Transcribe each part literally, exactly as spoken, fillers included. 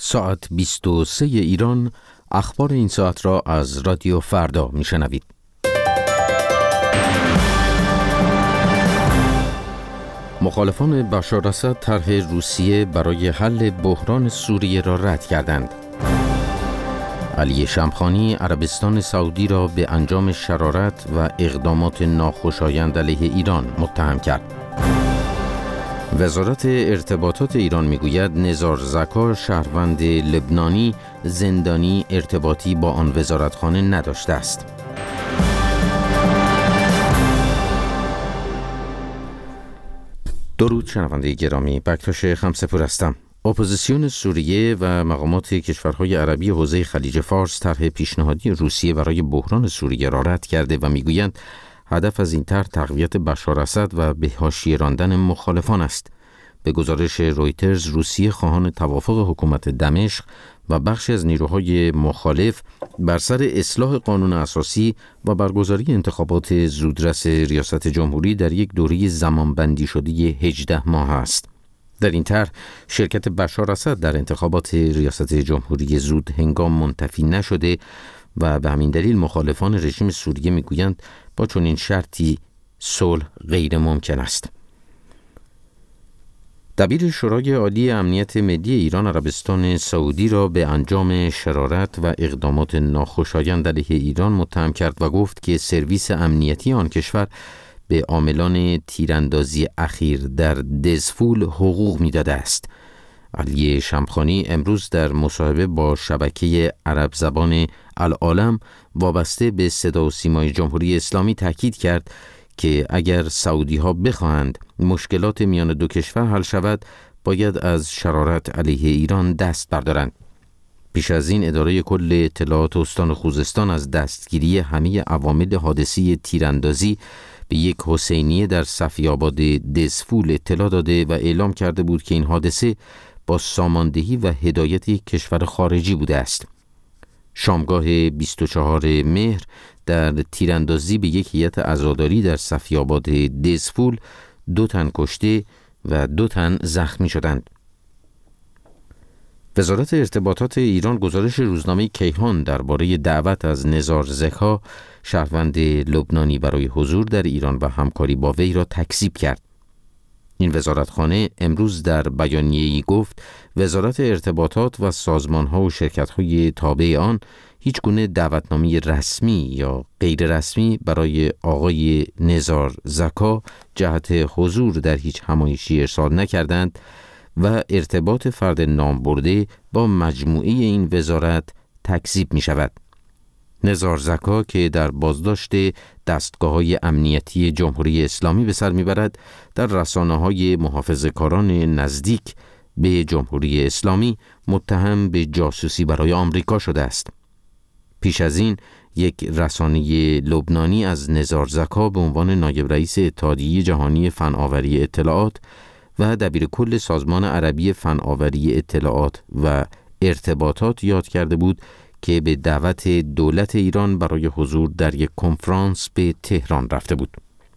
ساعت بیست و سه ایران، اخبار این ساعت را از رادیو فردا میشنوید. مخالفان بشار اسد طرح روسیه برای حل بحران سوریه را رد کردند. علی شمخانی عربستان سعودی را به انجام شرارت و اقدامات ناخوشایند علیه ایران متهم کرد. وزارت ارتباطات ایران میگوید نزار زکا شهروند لبنانی زندانی ارتباطی با آن وزارتخانه نداشته است. درود شنونده گرامی، بکتاش خمسپور هستم. اپوزیسیون سوریه و مقامات کشورهای عربی حوزه خلیج فارس طرح پیشنهادی روسیه برای بحران سوریه را رد کرده و میگویند هدف از این طرح تقویت بشار اسد و به حاشیه راندن مخالفان است. به گزارش رویترز، روسیه خواهان توافق حکومت دمشق و بخشی از نیروهای مخالف بر سر اصلاح قانون اساسی و برگزاری انتخابات زودرس ریاست جمهوری در یک دوره زمانبندی شده هجده ماه است. در این طرح شرکت بشار اسد در انتخابات ریاست جمهوری زود هنگام منتفی نشده و به همین دلیل مخالفان رژیم سوریه میگویند با چنین شرطی صلح غیر ممکن است. دبیر شورای عالی امنیت ملی ایران عربستان سعودی را به انجام شرارت و اقدامات ناخوشایند علیه ایران متهم کرد و گفت که سرویس امنیتی آن کشور به عاملان تیراندازی اخیر در دزفول حقوق میداده است. علی شمخانی امروز در مصاحبه با شبکه عرب زبان العالم وابسته به صدا و سیمای جمهوری اسلامی تاکید کرد که اگر سعودی ها بخواهند مشکلات میان دو کشور حل شود، باید از شرارت علیه ایران دست بردارند. پیش از این اداره کل اطلاعات استان خوزستان از دستگیری همه عوامل حادثه تیراندازی به یک حسینیه در صفی‌آباد دزفول اطلاع داده و اعلام کرده بود که این حادثه با ساماندهی و هدایت یک کشور خارجی بوده است. شامگاه بیست و چهارم مهر در تیراندازی به یک هیئت عزاداری در صفی‌آباد دزفول دو تن کشته و دو تن زخمی شدند. وزارت ارتباطات ایران گزارش روزنامه کیهان درباره دعوت از نزار زکا شهروند لبنانی برای حضور در ایران و همکاری با وی را تکذیب کرد. این وزارتخانه امروز در بیانیه‌ای گفت وزارت ارتباطات و سازمان‌ها و شرکت‌های تابع آن هیچ گونه دعوتنامه رسمی یا غیر رسمی برای آقای نزار زکا جهت حضور در هیچ همایشی ارسال نکردند و ارتباط فرد نامبرده با مجموعه این وزارت تکذیب می شود. نزار زکا که در بازداشت دستگاه‌های امنیتی جمهوری اسلامی به سر میبرد، در رسانه‌های محافظه‌کاران نزدیک به جمهوری اسلامی متهم به جاسوسی برای آمریکا شده است. پیش از این یک رسانه لبنانی از نزار زکا به عنوان نایب رئیس اتحادیه جهانی فناوری اطلاعات و دبیر کل سازمان عربی فناوری اطلاعات و ارتباطات یاد کرده بود که به دعوت دولت ایران برای حضور در یک کنفرانس به تهران رفته بود.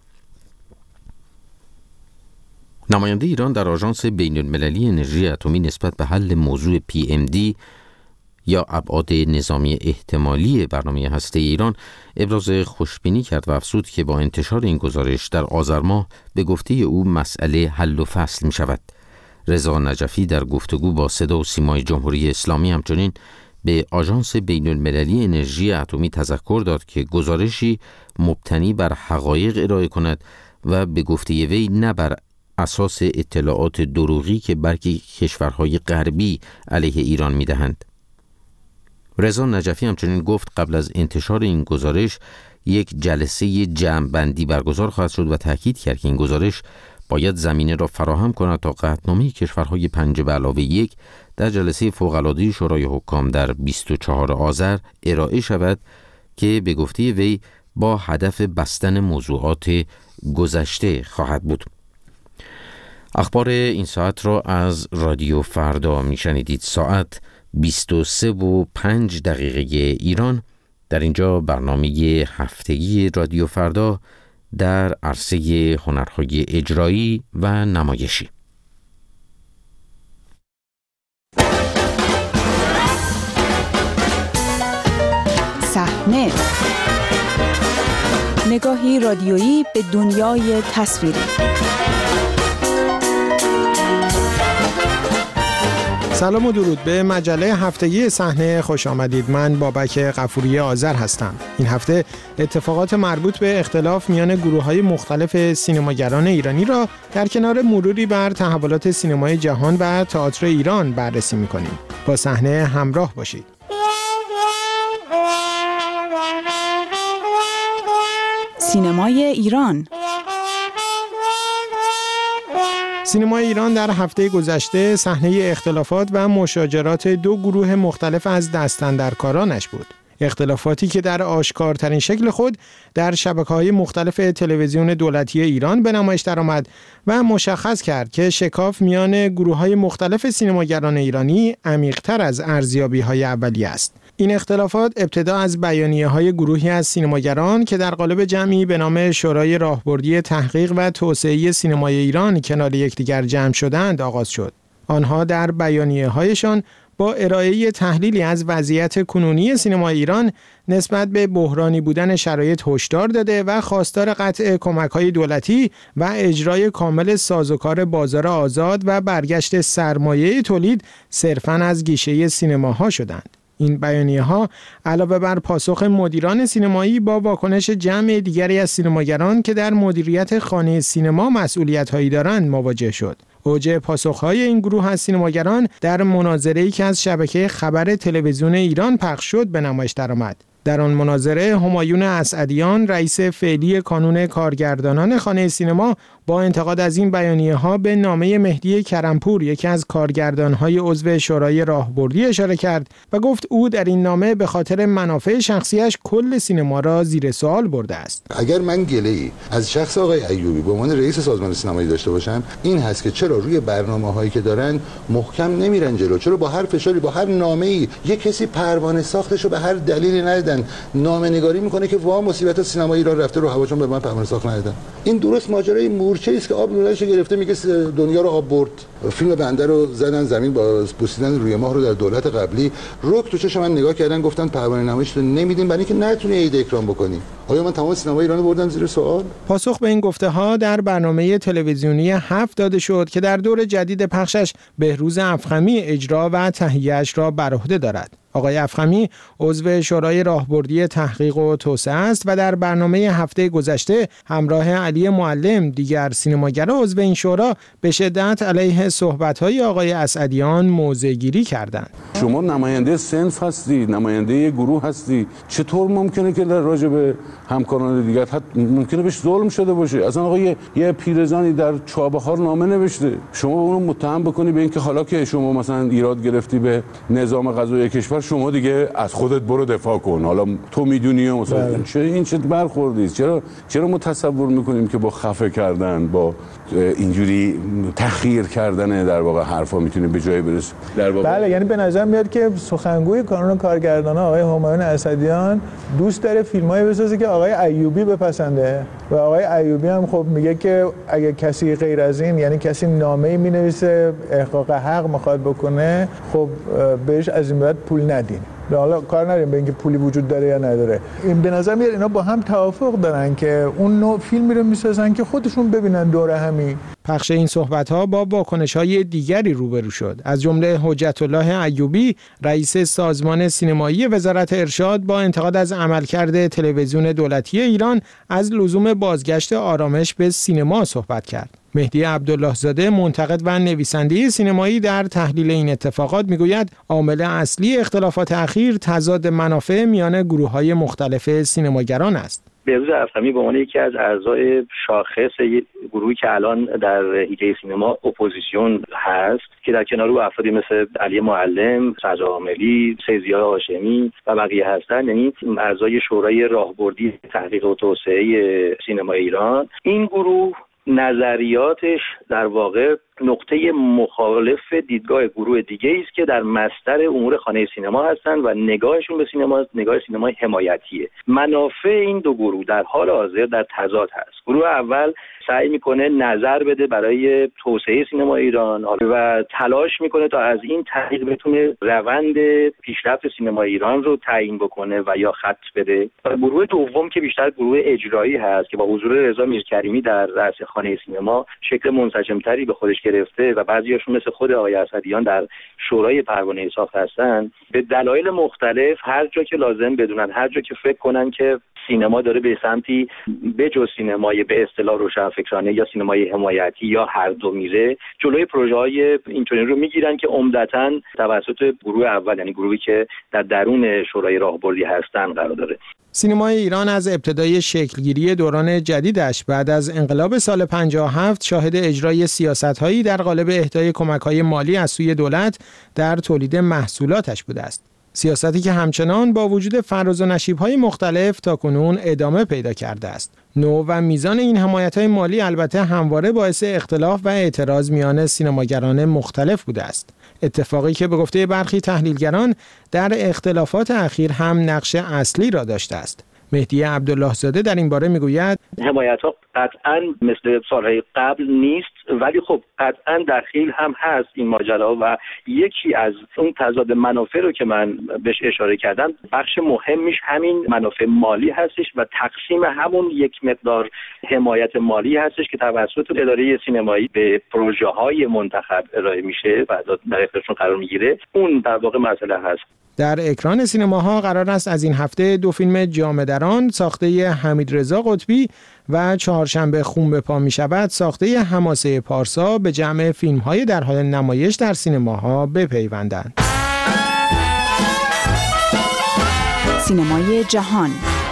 نماینده ایران در آژانس بین‌المللی انرژی اتمی نسبت به حل موضوع پی ام دی یا ابعاد نظامی احتمالی برنامه هسته ایران ابراز خوشبینی کرد و افزود که با انتشار این گزارش در آذر ماه به گفته او مسئله حل و فصل می شود. رضا نجفی در گفتگو با صدا و سیمای جمهوری اسلامی همچنین به آژانس بین‌المللی انرژی اتمی تذکر داد که گزارشی مبتنی بر حقایق ارائه کند و به گفته وی نه بر اساس اطلاعات دروغی که برخی کشورهای غربی علیه ایران می‌دهند. رضا نجفی همچنین گفت قبل از انتشار این گزارش یک جلسه جمع‌بندی برگزار خواهد شد و تاکید کرد که این گزارش باید زمینه را فراهم کند تا قطعنامه کشورهای پنج به علاوه یک در جلسه فوق‌العاده شورای حکام در بیست و چهارم آذر ارائه شود که به گفته وی با هدف بستن موضوعات گذشته خواهد بود. اخبار این ساعت را از رادیو فردا میشنیدید. ساعت بیست و سه و پنج دقیقه ایران. در اینجا برنامه هفتگی رادیو فردا در عرصه هنرهای اجرایی و نمایشی. نت، نگاهی رادیویی به دنیای تصویری. سلام و درود به مجله هفتگی صحنه خوش آمدید. من بابک غفوری آذر هستم. این هفته اتفاقات مربوط به اختلاف میان گروه‌های مختلف سینماگران ایرانی را در کنار مروری بر تحولات سینمای جهان و تئاتر ایران بررسی می‌کنیم. با صحنه همراه باشید. سینمای ایران. سینمای ایران در هفته گذشته صحنه اختلافات و مشاجرات دو گروه مختلف از دستاندرکارانش بود. اختلافاتی که در آشکارترین شکل خود در شبکه‌های مختلف تلویزیون دولتی ایران به نمایش درآمد و مشخص کرد که شکاف میان گروه‌های مختلف سینماگران ایرانی عمیق‌تر از ارزیابی‌های اولیه است. این اختلافات ابتدا از بیانیه‌های گروهی از سینماگران که در قالب جمعی به نام شورای راهبردی تحقیق و توسعه سینمای ایران کنار یکدیگر جمع شدند آغاز شد. آنها در بیانیه‌هایشان با ارائه تحلیلی از وضعیت کنونی سینمای ایران نسبت به بحرانی بودن شرایط هشدار داده و خواستار قطع کمک‌های دولتی و اجرای کامل سازوکار بازار آزاد و برگشت سرمایه تولید صرفاً از گیشه سینماها شدند. این بیانیه‌ها علاوه بر پاسخ مدیران سینمایی با واکنش جمع دیگری از سینماگران که در مدیریت خانه سینما مسئولیت‌هایی دارند مواجه شد. اوج پاسخ‌های این گروه از سینماگران در مناظره‌ای که از شبکه خبر تلویزیون ایران پخش شد به نمایش درآمد. در آن مناظره همایون اسعدیان رئیس فعلی کانون کارگردانان خانه سینما با انتقاد از این بیانیه‌ها به نامه مهدی کرمپور یکی از کارگردان‌های عضو شورای راهبردی اشاره کرد و گفت او در این نامه به خاطر منافع شخصیش کل سینما را زیر سوال برده است. اگر من گله‌ای از شخص آقای ایوبی به عنوان رئیس سازمان سینمایی داشته باشم این هست که چرا روی برنامه‌هایی که دارن محکم نمیرن جلو، چرا با هر فشاری با هر نامه‌ای یک کسی پروانه ساختش رو به هر دلیلی ندادن نامه‌نگاری میکنه که وا مصیبت سینما ایران رفته رو هواچون به من پروانه ساخت ندادن. این درست ماجرای مورچه است که آب نورش گرفته میگه دنیا رو آب برد. فیلم بنده رو زدن زمین با بوسیدن روی ماه رو در دولت قبلی. رک تو چشم من نگاه کردن گفتن پروانه نمایش رو نمیدیم برای اینکه نتونی عید اکرام بکنی. آیا من تمام سینما ایران رو بردم زیر سوال؟ پاسخ به این گفته ها در برنامه تلویزیونی هفت داده شد که در دور جدید پخشش بهروز افخمی اجرا و تهیه‌اش را بر عهده دارد. آقای افخمی عضو شورای راهبردی تحقیق و توسعه است و در برنامه هفته گذشته همراه علی معلم دیگر سینماگران عضو این شورا به شدت علیه صحبت‌های آقای اسعدیان موضع‌گیری کردند. شما نماینده صنف هستی، نماینده گروه هستی، چطور ممکنه که در راجع به همکاران دیگر ممکنه بهش ظلم شده باشه؟ اصلا آقای یه پیرزنی در چابهار نامه نوشته، شما اونو متهم بکنی به اینکه حالا که شما مثلا ایراد گرفتی به نظام قضایی کشور شما دیگه از خودت برو دفاع کن، حالا تو میدونی مثلا چه این چه برخوردی؟ چرا چرا ما تصور میکنیم که با خفه کردن با اینجوری تحقیر کردن در واقع حرفا میتونیم به جای برسیم؟ در واقع بله، یعنی به نظر میاد که سخنگوی کانون کارگردانان آقای همایون اسعدیان دوست داره فیلمایی بسازه که آقای ایوبی بپسنده و آقای ایوبی هم خب میگه که اگه کسی غیر از این، یعنی کسی نامه‌ای مینویسه احقاق حق میخواد بکنه، خب بهش از این بعد پول ندین. حالا کار نداریم به اینکه پولی وجود داره یا نداره. این به نظر میاد اینا با هم توافق دارن که اون نوع فیلمی رو میسازن که خودشون ببینن دوره همی. پخش این صحبت‌ها با واکنش‌های دیگری روبرو شد. از جمله حجت الله ایوبی رئیس سازمان سینمایی وزارت ارشاد با انتقاد از عملکرد تلویزیون دولتی ایران از لزوم بازگشت آرامش به سینما صحبت کرد. مهدی عبدالله زاده منتقد و نویسنده سینمایی در تحلیل این اتفاقات میگوید عامل اصلی اختلافات اخیر تضاد منافع میان گروه‌های مختلف سینماگران است. بهروز افخمی به عنوان یکی از اعضای شاخص گروهی که الان در حیطه سینما اپوزیسیون هست که در کنار او افرادی مثل علی معلم، سعد عاملی، سیدزیا هاشمی و بقیه هستند، یعنی اعضای شورای راهبردی تحقیق و توسعه سینما ایران، این گروه نظریاتش در واقع نقطه مخالف دیدگاه گروه دیگه است که در مصدر امور خانه سینما هستند و نگاهشون به سینما نگاه سینمای حمایتیه. منافع این دو گروه در حال حاضر در تضاد هست. گروه اول سعی میکنه نظر بده برای توسعه سینما ایران و تلاش میکنه تا از این طریق بتونه روند پیشرفت سینما ایران رو تعیین بکنه و یا خط بده. گروه دوم که بیشتر گروه اجرایی هست که با حضور رضا میرکریمی در رأس خانه سینما شکل منسجمتری به خودش گرفته و بعضیاشون مثل خود آقای اسدیان در شورای پروانه ساخت هستن، به دلایل مختلف هر جا که لازم بدونن، هر جا که فکر کنن که سینما داره به سمتی به جز سینمای به اصطلاح روشنفکرانه یا سینمای حمایتی یا هر دو میره، جلوی پروژه‌های اینطوری رو میگیرن که عمدتاً توسط گروه اول، یعنی گروهی که در درون شورای راهبردی هستن قرار داره. سینمای ایران از ابتدای شکلگیری دوران جدیدش بعد از انقلاب سال پنجاه و هفت شاهد اجرای سیاست‌هایی در قالب اهدای کمک‌های مالی از سوی دولت در تولید محصولاتش بوده است. سیاستی که همچنان با وجود فراز و نشیب‌های مختلف تاکنون ادامه پیدا کرده است. نوع و میزان این حمایت‌های مالی البته همواره باعث اختلاف و اعتراض میان سینماگران مختلف بوده است. اتفاقی که به گفته برخی تحلیلگران در اختلافات اخیر هم نقش اصلی را داشته است. مهدی عبدالله زاده در این باره میگوید حمایت‌ها قطعاً مثل سالهای قبل نیست، ولی خب قطعاً دخیل هم هست این ماجرا و یکی از اون تضاد منافع رو که من بهش اشاره کردم، بخش مهمیش همین منافع مالی هستش و تقسیم همون یک مقدار حمایت مالی هستش که توسط اداره سینمایی به پروژه‌های منتخب ارائه میشه و در اختیارشون قرار میگیره. اون در واقع مسئله هست. در اکران سینماها قرار است از این هفته دو فیلم جامه دران ساخته حمیدرضا قطبی و چهارشنبه خون به پا می شود ساخته حماسه پارسا به جمع فیلم‌های در حال نمایش در سینماها بپیوندند. سینمای جهان.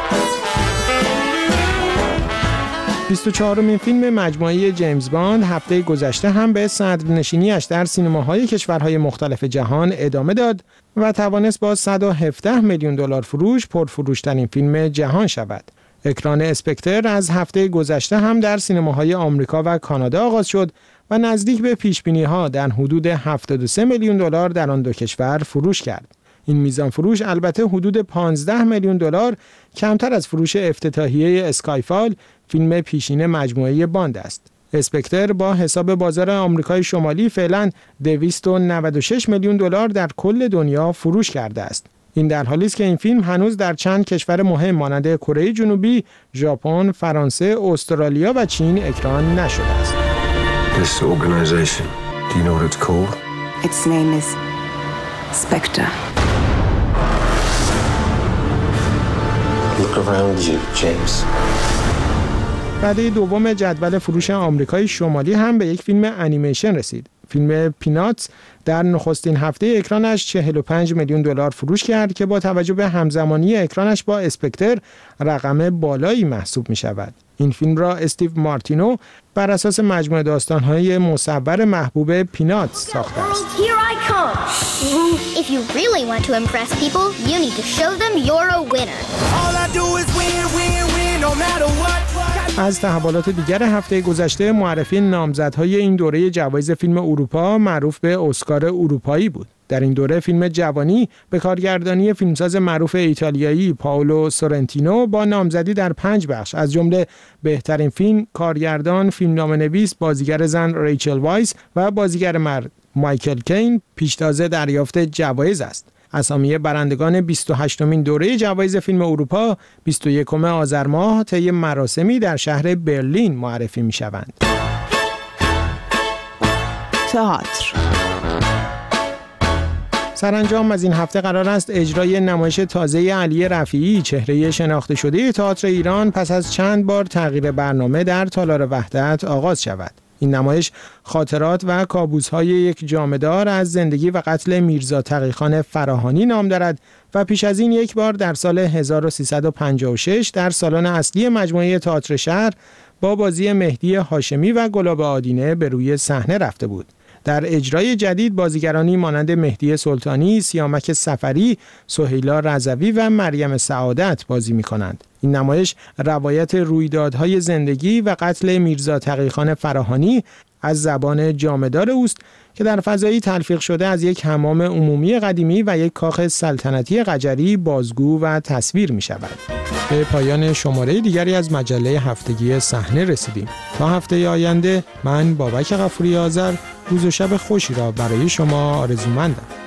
بیست و چهارمین فیلم مجموعه جیمز باند هفته گذشته هم به صدرنشینی‌اش در سینماهای کشورهای مختلف جهان ادامه داد و توانست با صد و هفده میلیون دلار فروش پرفروش‌ترین فیلم جهان شود. اکران اسپکتر از هفته گذشته هم در سینماهای آمریکا و کانادا آغاز شد و نزدیک به پیش‌بینی‌ها در حدود هفتاد و سه میلیون دلار در آن دو کشور فروش کرد. این میزان فروش البته حدود پانزده میلیون دلار کمتر از فروش افتتاحیه اسکایفال، فیلم پیشین مجموعه باند است. اسپکتر با حساب بازار آمریکای شمالی فعلا دویست و نود و شش میلیون دلار در کل دنیا فروش کرده است. این در حالی است که این فیلم هنوز در چند کشور مهم مانند کره جنوبی، ژاپن، فرانسه، استرالیا و چین اکران نشده است. This organization, do you know what it's called? Its name is Spectre. Look around you, James. رده دوم جدول فروش آمریکای شمالی هم به یک فیلم انیمیشن رسید. فیلم پیناتس در نخستین هفته اکرانش چهل و پنج میلیون دلار فروش کرد که با توجه به همزمانی اکرانش با اسپکتر رقم بالایی محسوب می شود. این فیلم را استیو مارتینو بر اساس مجموعه داستان‌های مصور محبوب پیناتس ساخته است. If you really want to impress people, you need to show them you're a winner. All I do is win, win, win, no matter what. از تحولات دیگر هفته گذشته معرفی نامزدهای این دوره جوایز فیلم اروپا معروف به اسکار اروپایی بود. در این دوره فیلم جوانی به کارگردانی فیلمساز معروف ایتالیایی پائولو سورنتینو با نامزدی در پنج بخش از جمله بهترین فیلم، کارگردان، فیلمنامه‌نویس، بازیگر زن ریچل وایس و بازیگر مرد مایکل کین پیشتازه دریافت جوایز است. اسامی برندگان بیست و هشتمین دوره جوایز فیلم اروپا بیست و یکم آذر ماه طی مراسمی در شهر برلین معرفی می‌شوند. تئاتر. سرانجام از این هفته قرار است اجرای نمایش تازه علی رفیعی، چهره شناخته شده تئاتر ایران، پس از چند بار تغییر برنامه در تالار وحدت آغاز شود. این نمایش خاطرات و کابوس‌های یک جامه‌دار از زندگی و قتل میرزا تقی‌خان فراهانی نام دارد و پیش از این یک بار در سال هزار و سیصد و پنجاه و شش در سالن اصلی مجموعه تئاتر شهر با بازی مهدی هاشمی و گلاب آدینه به روی صحنه رفته بود. در اجرای جدید بازیگرانی مانند مهدی سلطانی، سیامک سفری، سهیلا رضوی و مریم سعادت بازی می‌کنند. این نمایش روایت رویدادهای زندگی و قتل میرزا تقی‌خان فراهانی از زبان جامدار اوست که در فضایی تلفیق شده از یک حمام عمومی قدیمی و یک کاخ سلطنتی قجری بازگو و تصویر می شود. به پایان شماره دیگری از مجله هفتگی صحنه رسیدیم. تا هفته آینده من بابک غفوری آذر روز و شب خوشی را برای شما آرزومندم.